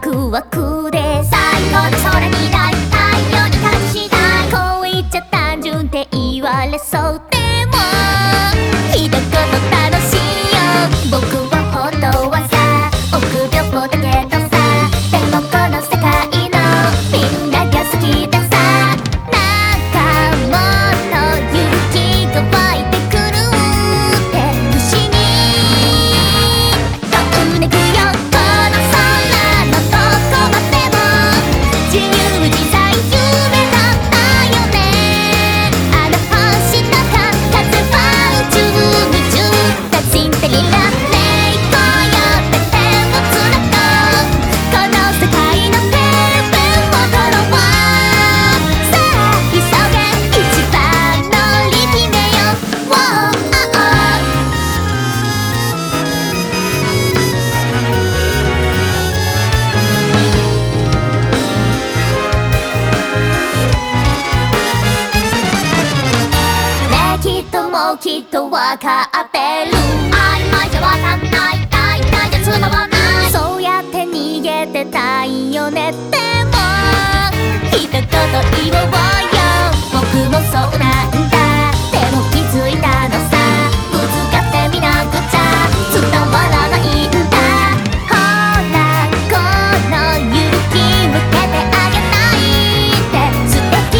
クワクで最後の空にない太陽に感じしたい恋っちゃ単純って言われそうでも一言楽しいよ僕は本当はさ臆病だけどさでもこの世界のみんなが好きでさなんかもっと勇気が湧いてくるって不思議とうめくよこの空のどこまでも自由自在夢だったよねあの星の風は宇宙宇宙だシンデレラね行こうよって手をつなごうこの世界のてっぺんを取ろうさあ急げ一番乗り決めようねえきっともうきっとわかってる曖昧じゃわかんない大体じゃつまらないそうやって逃げてたいよねでも一言言おうよ僕もそうなんだでも気づいたのさぶつかってみなくちゃ伝わらないんだほらこの勇気向けてあげたいって素敵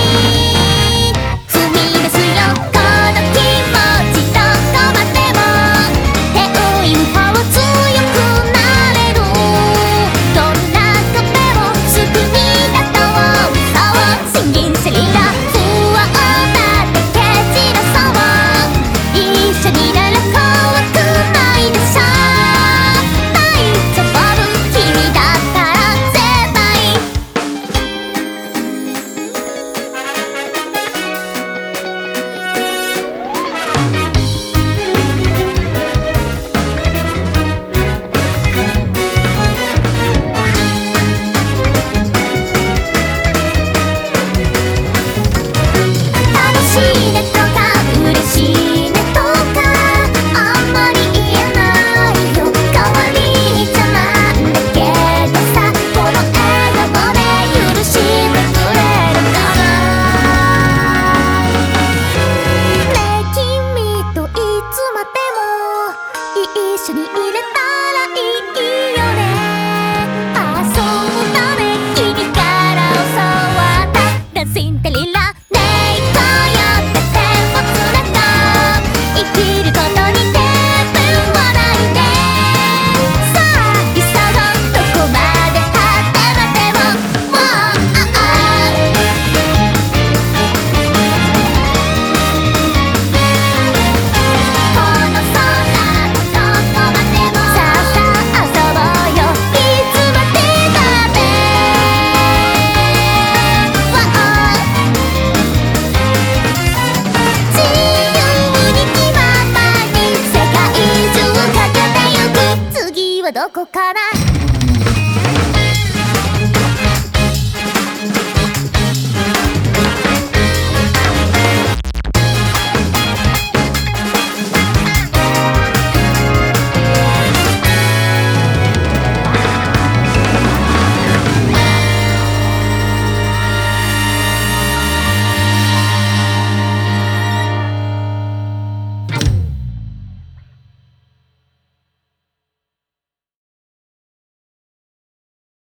踏み出すよこの気持ちどこまでも手を言うほど強くなれるどんな壁も救いだとそうシンギンセリラ不安だって蹴散らそう一緒になら怖くないでしょ大丈夫君だったら絶対楽しいねとか嬉しいねとかあんまり言えないよ代わりに邪魔だけどさこの笑顔で許してくれるかなねえ君といつまでも一緒にいれたらいいよねあそうだね君から教わったシンデレラねえ行こうよって手をつなごう生きることにてっぺんはないねさあ急ごうどこまで果てまでももうこの空のどこまでもさあさあ遊ぼうよいつまでだって自由に気ままに世界中駆けてゆく次はどこかな